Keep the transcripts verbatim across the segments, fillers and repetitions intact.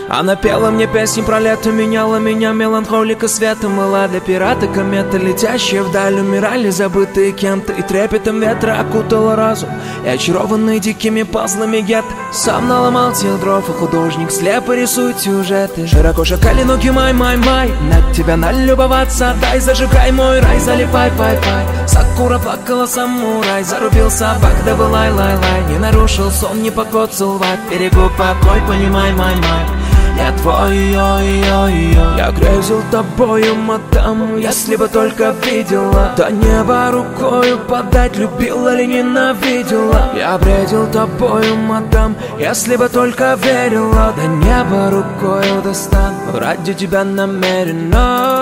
Она пела мне песни про лето, меняла меня меланхолика света. Мыла для пирата кометы, летящие вдаль, умирали, забытые кем-то. И трепетом ветра окутала разум, и очарованный дикими пазлами гет. Сам наломал тех дров, и художник слепо рисует сюжеты. Широко шагали ноги, май-май-май, на тебя налюбоваться, дай, зажигай мой рай, залипай, пай-пай. Сакура плакала, самурай, зарубил собак, да был лай-лай-лай. Не нарушил сон, не покоцал вайб, берегу покой, понимай, май-май. Я твой, ой-ой-ой, я грезил тобою, мадам, если бы только видела. До неба рукою подать, любила ли ненавидела. Я бредил тобою, мадам, если бы только верила. До неба рукою достану, ради тебя намеренно.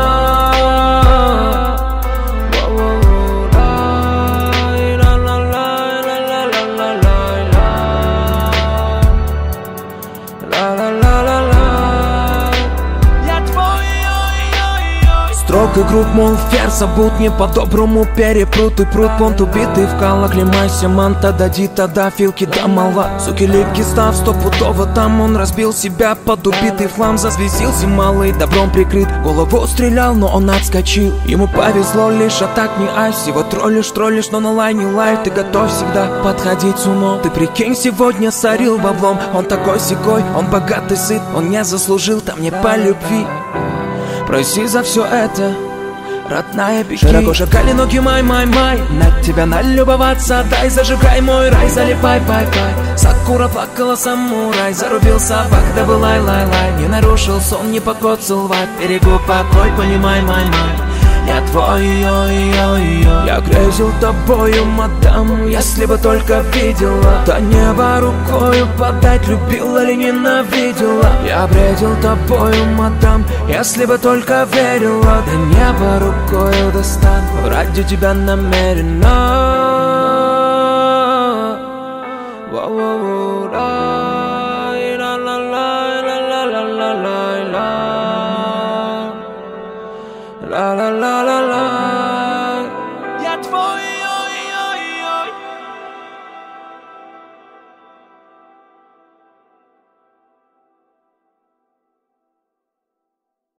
Строг и груб, мол, ферзь, обут не по-доброму перепрут и пруд. Понт убитый в калах, лимайся, манта, дади, тогда филки, да мала. Суки липки, став стопудово там, он разбил себя под убитый флам. Зазвездился малый, добром прикрыт, голову стрелял, но он отскочил. Ему повезло лишь, а так не ай. Всего троллишь, троллишь, но на лайне лайв. Ты готов всегда подходить с умом. Ты прикинь, сегодня сорил баблом. Он такой сякой, он богатый, сыт, он не заслужил там не по любви. Проси за все это, родная, беги. Широко шагали ноги, май-май-май, на тебя налюбоваться, дай, зажигай мой рай, залипай, пай-пай. Сакура плакала, самурай, зарубил собак, да был лай-лай-лай. Не нарушил сон, не покоцал вайб, берегу покой, понимай, май-май. Я твой, ой-ой-ой, я грезил тобою, мадам, если бы только видела. До неба рукою подать, любила ли ненавидела. Я бредил тобою, мадам, если бы только верила. До неба рукою достану, ради тебя намеренно. Воу-воу-воу.